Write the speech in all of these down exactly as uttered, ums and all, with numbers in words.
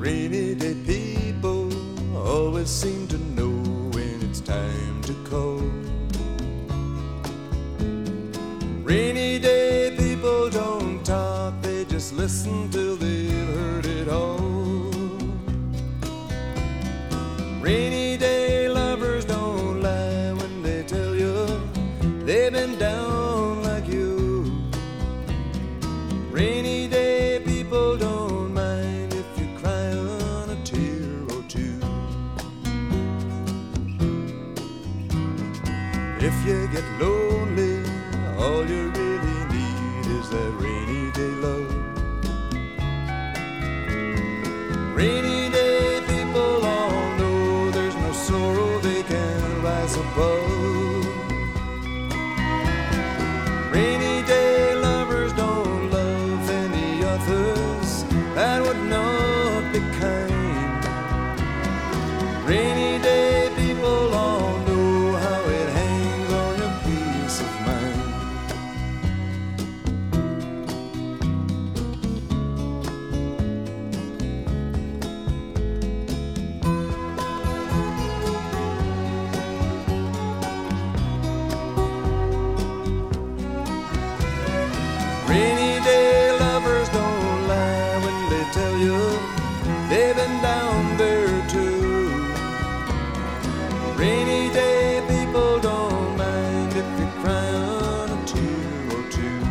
Rainy day people always seem to know when it's time to call. Rainy day people don't talk, they just listen till they've heard it all. Rainy day lovers don't lie when they tell you they've been down like you. Rainy day people don't mind if you cry on a tear or two. If you get lonely, all you really need is that rainy day love. Rainy day people all know there's no sorrow they can rise above. Rainy day lovers don't love any others, that would not be kind. Rainy day people all know how it hangs on your peace of mind. Rainy day lovers don't lie when they tell you they've been down there too. Rainy day people don't mind if you cry on a tear or two.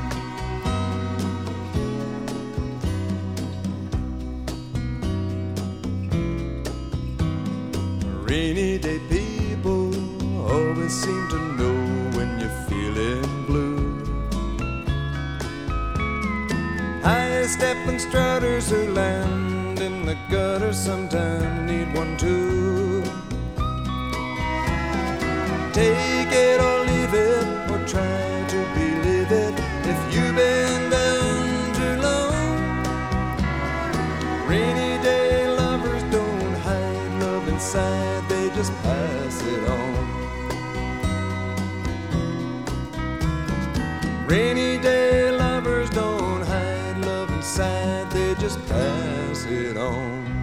Rainy day people always seem to know when you're feeling blue. High-stepping strutters who land in the gutter sometimes need one too. Take it or leave it, or try to believe it if you've been down too long. Rainy day lovers don't hide love inside, they just pass it on. Rainy day lovers don't hide love inside, they just pass it on.